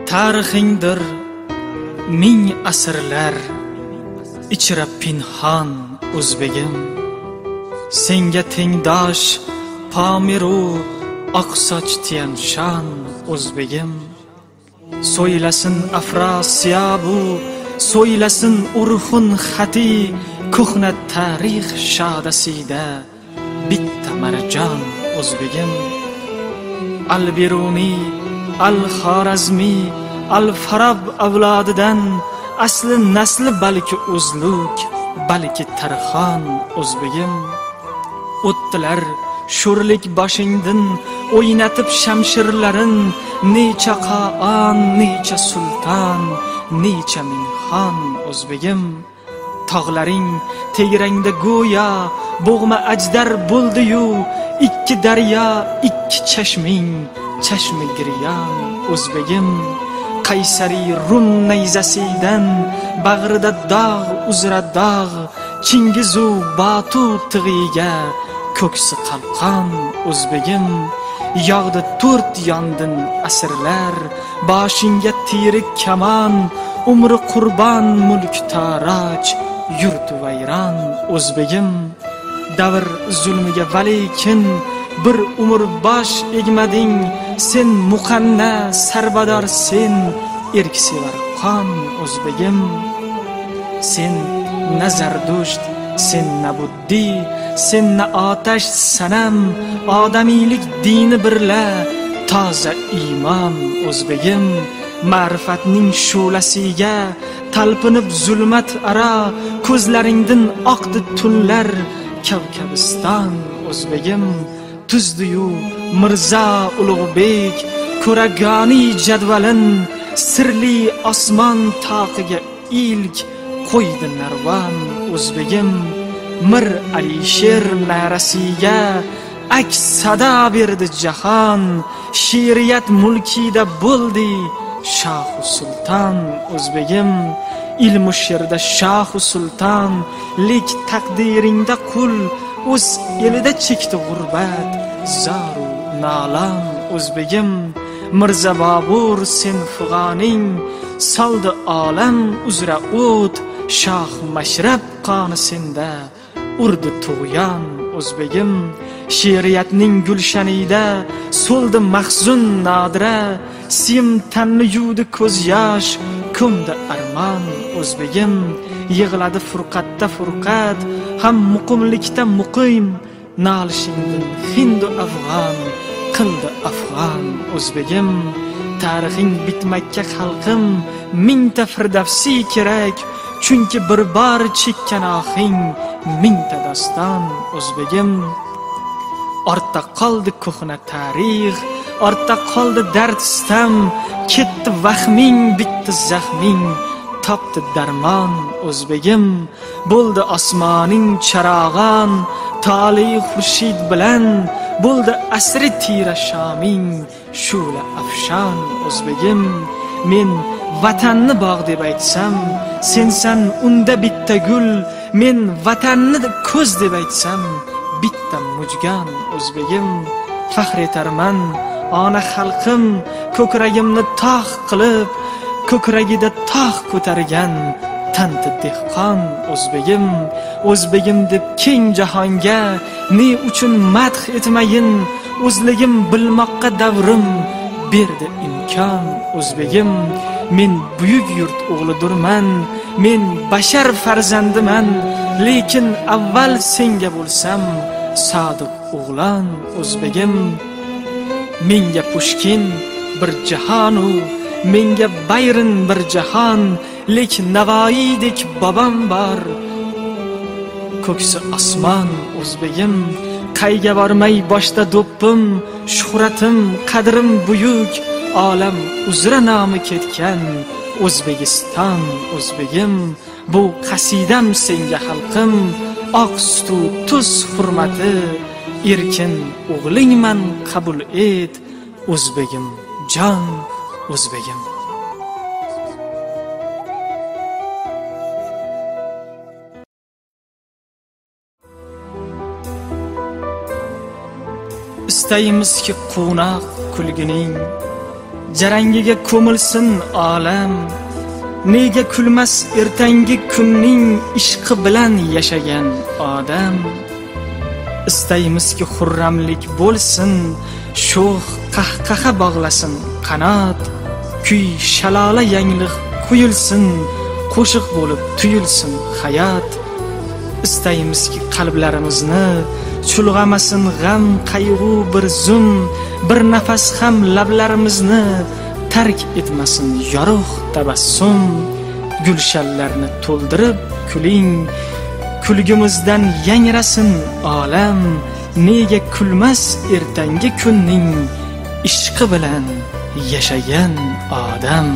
tarixingdir ming asrlar ichra pinhon o'zbegim. Senga tengdosh Pomiru oqsoch Tianshan o'zbegim. So'ylasin Afrosiyabu, so'ylasin Urxun xati, ko'hna tarix shodasida bitta marjon o'zbegim. Al-Biruni, Al-Xorazmi, Al-Farab avlodidan asli nasli balki Uzluk, balki Tarxon o'zbegim. O'ttilar sho'rlik boshingdan o'ynatib shamshirlarin, necha qo'on, necha sulton, necha minxon o'zbegim. Tog'laring tegrangda go'yo bo'g'ma ajdar bo'ldi-yu, ikki daryo, ikki chashming, chashmi giryon o'zbegim. Qaysari Rum nayzasidan bag'rida dog' uzra dog', Chingizu Batu tig'iga ko'ksi qalqon o'zbegim. Yog'di to'rt yondin asrlar, boshingga tirik kaman, umri qurbon mulk taroj, yurt vayron o'zbegim. Davr zulmiga valikin bir umr bosh egmading, sen muqanna sarbador, sen erksevar qon o'zbegim. Sen na Zardusht, sen na Buddi, sen na otash sanam, odamiylik dini birla toza iymon o'zbegim. Ma'rifatning shu'lasiga talpinib zulmat aro, ko'zlaringdan oqdi tunlar Kavkabiston o'zbegim. Tuzdiyu Mirzo Ulug'bek ko'ragoni jadvalin, sirli osmon toqiga ilk qo'ydi narvon o'zbegim. Mir Alisher narasiga aks sada berdi jahon, she'riyat mulkida bo'ldi shohu sulton o'zbegim. Ilmu she'rda shohu sulton, lek taqdiringda qul, o'z elida chekdi g'urbat, zaru nolon o'zbegim. Mirza Bobur sen fig'oning, soldi olam uzra o't, shoh Mashrab qoni senda urdi tug'yon o'zbegim. She'riyatning gulshanida so'ldi mahzun Nodira, sim tanni yuvdi ko'z yosh, ko'mdi armon o'zbegim. Yig'ladi furqatda furqat, ham muqimlikda muqim, nolishingdan hindu afg'on qildi afg'on o'zbegim. Tarixing bitmakka xalqim, mingta firdavsi kerak, chunki bir bor chekkan ohing mingta doston o'zbegim. Ortda qoldi ko'hna tarix, ortda qoldi dard sitam, ketdi vahming, bitdi zaxming, topdi darmon o'zbegim. Bo'ldi osmoning charog'on, toli xurshid bilan, bo'ldi asri tira shoming, shu'la afshon o'zbegim. Men vatanni bog' deb aytsam, sensan unda bitta gul, men vatanni ko'z deb aytsam, bitta mujgan o'zbegim. Faxr etarman ona xalqim, ko'kragimni tog' qilib, ko'kragida tog' ko'targan tanti dehqon o'zbegim. O'zbegim deb keng jahonga ne uchun madh etmayin, o'zligim bilmoqqa davrim berdi imkon o'zbegim. Men buyuk yurt o'g'lidurman, men bashar farzandiman, lekin avval senga bo'lsam sodiq o'g'lon o'zbegim. Menga Pushkin bir jahonu, menga Bayron bir jahon, lekin Navoiydek bobam bor, ko'ksi osmon o'zbegim. Qayga bormay boshda do'ppim, shuhratim, qadrim buyuk, olam uzra nomi ketgan O'zbekiston o'zbegim. Bu qasidam senga xalqim, oq sutu tuz hurmati, erkin o'g'lingman qabul et, o'zbegim jon o'zbegim. Istaymizki quvnoq kulgining, jarangiga ko'milsin olam. Nega kulmas ertangi kunning ishqi bilan yashagan odam. Istaymizki xurramlik bo'lsin, sho'x qahqaha bog'lasin qanot. Kuy shalola yangliq quyilsin, qo'shiq bo'lib tuyulsin hayot. Istaymizki qalblarimizni chulg'amasin g'am, qayg'u bir zum. Bir nafas ham lablarimizni tark etmasin yorug' tabassum. Gulshanlarni to'ldirib kuling, kulgimizdan yangrasin olam. Nega kulmas ertangi kunning ishqi bilan yashagan odam.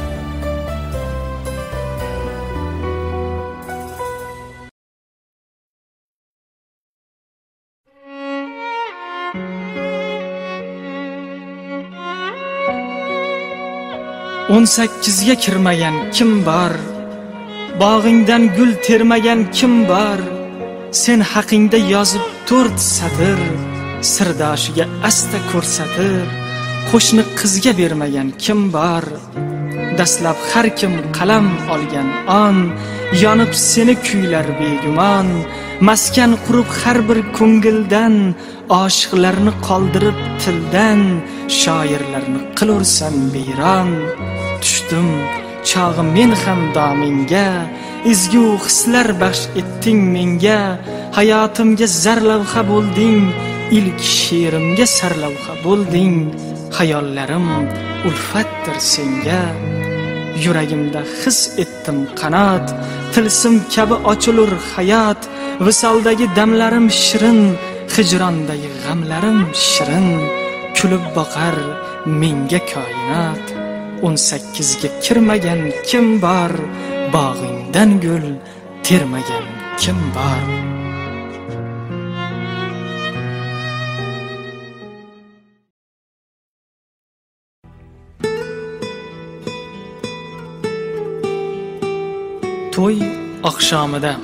On sakkizga kirmagan kim bor? Bog'ingdan gul termagan kim bor? Sen haqingda yozib 4 satr, sirdoshiga asta ko'rsatir. Qo'shni qizga bermagan kim bor? Dastlab har kim qalam olgan on, yonib seni kuylar begumon. Maskan qurib har bir ko'ngildan, oshiqlarni qoldirib tildan, shoirlarni qilursan beyron. Tushdim chog'im men ham domingga, ezgu hislar baxsh etding menga. Hayotimga zarlavha bo'lding, ilk she'rimga sarlavha bo'lding. Hayollarim ulfatdir senga, yuragimda his etdim qanot. Tilsim kabi ochilur hayot, visoldagi damlarim shirin, hijrondagi g'amlarim shirin. Kulib boqar menga koinot. 18ga kirmagan kim bor? Bog'ingdan gul termagan kim bor? To'y oqshomida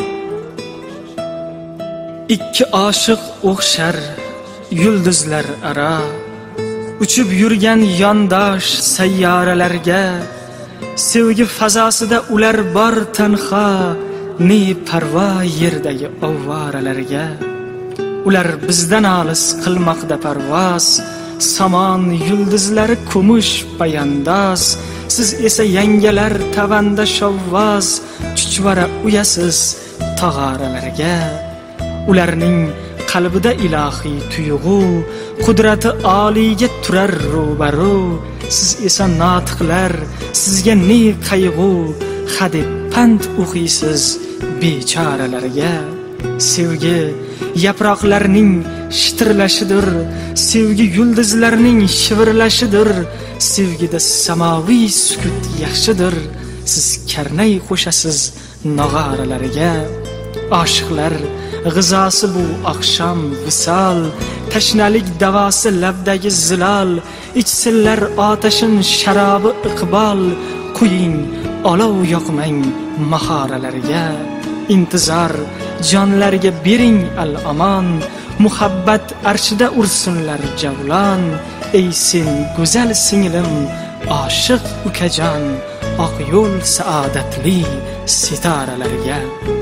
ikki oshiq o'xshar yulduzlar aro, uchib yurgan yondosh sayyoralarga. Sevgi fazosida ular bor tanho, ne parvo yerdagi ovvoralarga. Ular bizdan olis qilmoqda parvoz, samon yulduzlari kumush poyandoz. Siz esa yangalar tavanda shovvoz, chuchvara uyasiz tog'oralarga. Ularning qalbida ilohiy tuyg'u, qudrati oliyga turar ro'baro. Siz esa notiqlar, sizga ne qayg'u, hadeb pand o'qiysiz bechoralarga. Sevgi yaproqlarning shitirlashidir, sevgi yulduzlarning shivirlashidir. Sevgida samoviy sukut yaxshidir, siz karnay qo'shasiz nog'oralarga. Oshiqlar g'izosi bu oqshom visol, tashnalik davosi labdagi zilol. Ichsinlar otashin sharobi iqbol, quying olov yoqmang mahoralarga. Intizor jonlarga bering al-amon, muhabbat arshida ursinlar javlon. Ey sen go'zal singlim, oshiq ukajon, oq yo'l saodatli sitoralarga.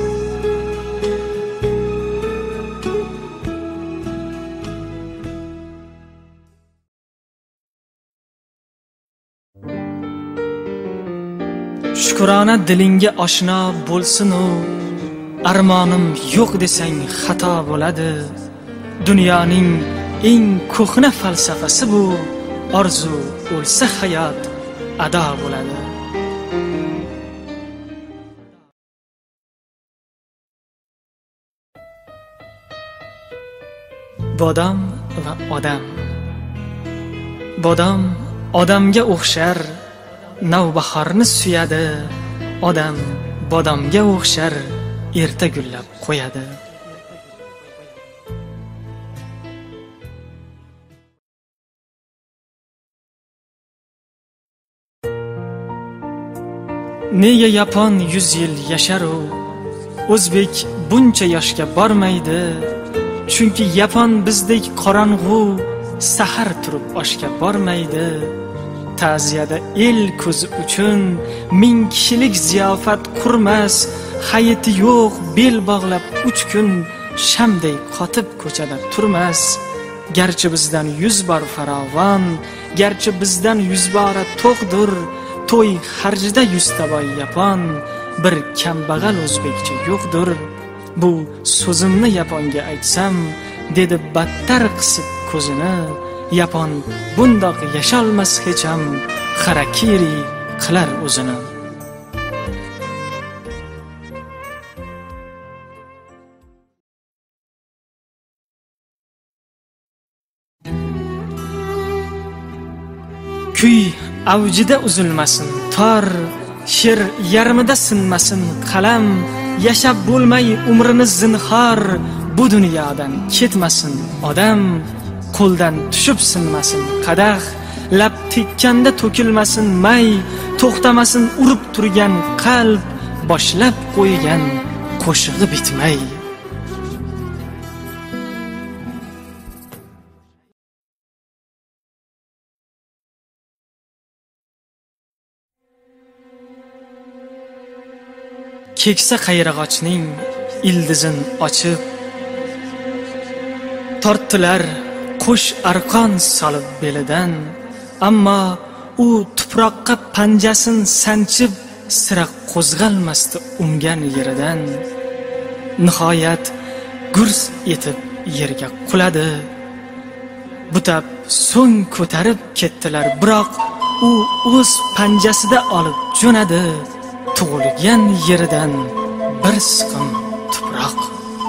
Shukrona dilingga oshno bo'lsin-u, armonim yo'q desang xato bo'ladi. Dunyoning eng ko'hna falsafasi bu, orzu o'lsa hayot ado bo'ladi. Bodom va odam. Bodom odamga o'xshar, navbahorni suyadi. Odam bodomga o'xshar, erta gullab qo'yadi. Nega yapon 100 yil yasharu, o'zbek buncha yoshga bormaydi? Chunki yapon bizdek qorong'u, sahar turib oshga bormaydi. ta'ziyada el ko'zi uchun ming kishilik ziyofat qurmas, hayiti yo'q bel bog'lab 3 kun shamday qotib ko'chada turmas. Garchi bizdan 100 bor farovon, garchi bizdan 100 bora to'qdir, to'y harjida 100 taboy yapon, bir kambag'al o'zbekcha yo'qdir. Bu so'zimni yaponga aytsam, dedi battar qisib ko'zini, yapon bundoq yasholmas hecham, harakiri qilar o'zini. Kuy avjida uzilmasin tor, she'r yarmida sinmasin qalam, yashab bo'lmay umrini zinhor, bu dunyodan ketmasin odam, qo'ldan tushib sinmasin qadah, lab tekkanda to'kilmasin may, to'xtamasin urib turgan qalb, boshlab qo'ygan qo'shig'i bitmay. Keksa qayrag'ochning ildizin ochib, tortdilar qo'sh arqon solib belidan, ammo u tuproqqa panjasin sanchib, sira qo'zg'almasdi ungan yeridan. Nihoyat gurs etib yerga quladi, butab so'ng ko'tarib ketdilar, biroq u o'z panjasida olib jo'nadi, tug'ilgan yeridan bir siqim tuproq.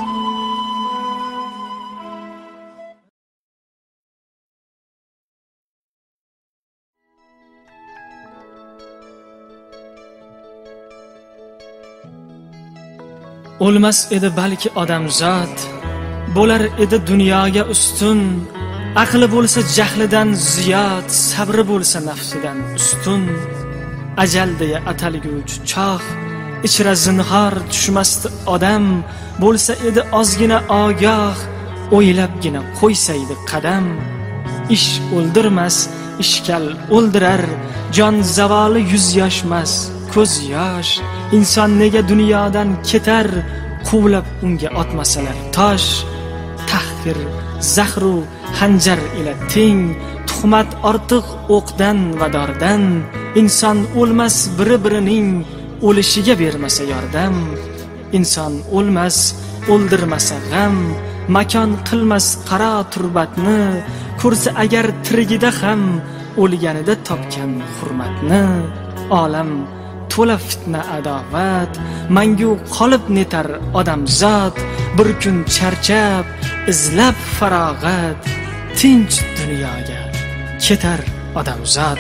O'lmas edi balki odamzod, bo'lar edi dunyoga ustun, aqli bo'lsa jahlidan ziyod, sabri bo'lsa nafsidan ustun. Ajal deya atalguvchi choq, ichra zinhor tushmasdi odam, bo'lsa edi ozgina ogoh, o'ylabgina qo'ysaydi qadam. Ish o'ldirmas, ishkal o'ldirar, jon zavoli 100 yoshmas, ko'z yosh. Inson nega dunyodan ketar, quvlab unga otmasalar tosh. Tahqir, zahru, hanjar ila teng, tuhmat ortiq o'qdan va dordan. Inson o'lmas biri-birining, o'lishiga bermasa yordam. Inson o'lmas, o'ldirmasa g'am, makon qilmas qaro turbatni, ko'rsa agar tirigida ham o'lganida topgan hurmatni. Olam to'la fitna adovat, mangu qolib netar odamzod, bir kun charchab izlab farog'at, tinch dunyoga ketar odamzod.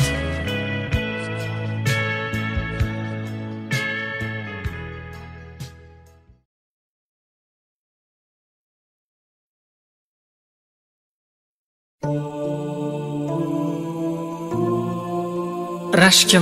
Rashkim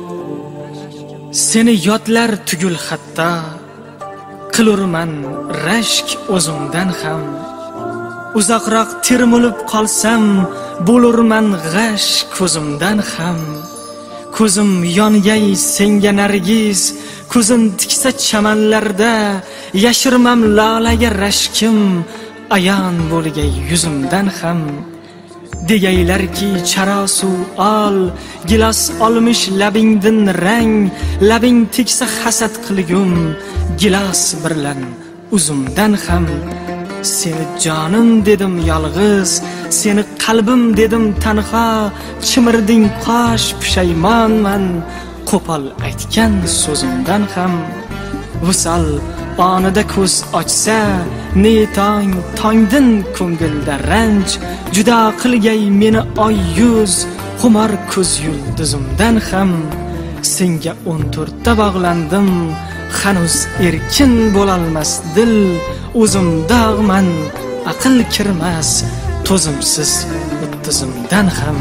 seni yodlar tugul hatto, qilurman rashk o'zimdan ham. Uzoqroq termulib qolsam, bo'lurman g'ash ko'zimdan ham. Ko'zim yongay senga nargiz, ko'zim tiksa chamanlarda, yashirmam lolaga rashkim, ayon bo'lgay yuzimdan ham. Degaylarki charosu ol, gilos olmish labingdan rang, labing teksa hasad qilgum, gilos birlan uzumdan ham. Seni jonim dedim yolg'iz, seni qalbim dedim tanho, chimirding qosh pushaymonman, qo'pol aytgan so'zimdan ham. Visol onida ko'z ochsa, ne tong tongdin ko'ngilda ranj, judo qilgay meni oy yuz, xumor ko'z yulduzimdan ham. Senga 14 ta bog'landim, hanuz erkin bo'lolmas dil, o'zim dog'man, aql kirmas, to'zimsiz o'ttizimdan ham.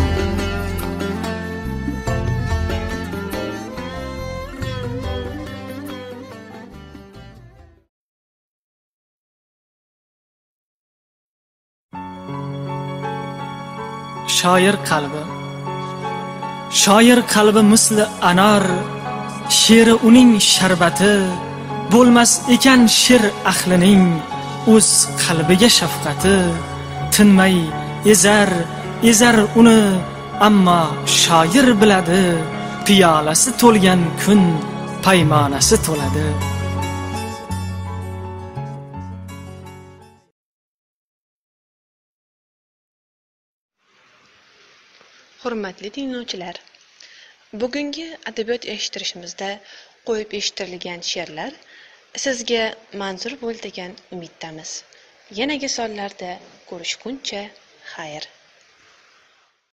Shoir qalbi Shoir qalbi misli anor, she'ri uning sharbati, bo'lmas ekan she'r ahlining o'z qalbiga shafqati. Tinmay ezar uni, ammo shoir biladi, piyolasi to'lgan kun paymonasi to'ladi. Hurmatli tinglovchilar, bugungi adabiyot eshittirishimizda qo'yib eshittirilgan she'rlar sizga manzur bo'ldi degan umiddamiz. Yanagi sonlarda ko'rishguncha xayr.